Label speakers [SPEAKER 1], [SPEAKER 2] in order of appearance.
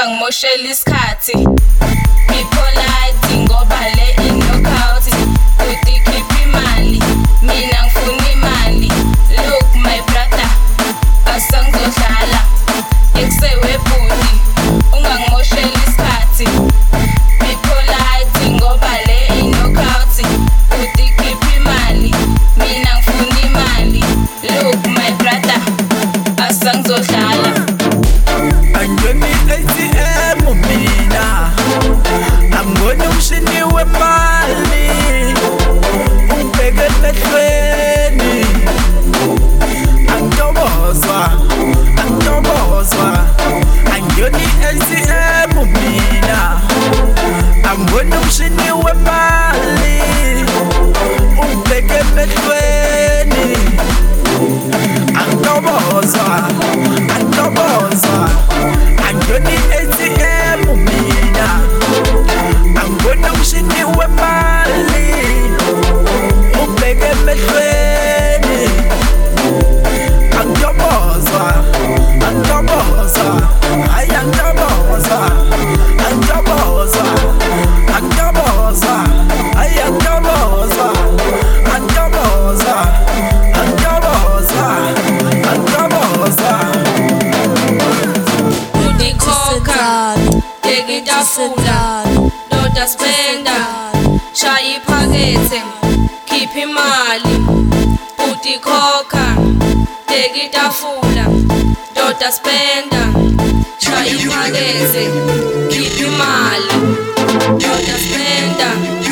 [SPEAKER 1] ungangimosheli isikhathi. Be polite ngoba le knockout. Uthi khipha imali, mina ngifuna imali. Look my brother, asangizodlala ekusewe bhuti, ungangimosheli isikhathi. Be polite ngoba le knockout. Uthi khipha imali, mina ngifuna imali. Look my brother, asangizodlala.
[SPEAKER 2] Angeni ATM mina angibona umshini wemali ubheke emehlweni. Angitobozwa angeni ATM mina angibona umshini wemali ubheke emehlweni. Angitobozwa angeni ATM mina angibona umshini wemali ubheke emehlweni. Angitobozwa hayi angitobozwa hayi angitobozwa.
[SPEAKER 1] Take itafula, doda spenda, shaya iphakethe, khipha imali, uthi khokha. Take itafula, doda spenda, shaya iphakethe, khipha imali, doda spenda.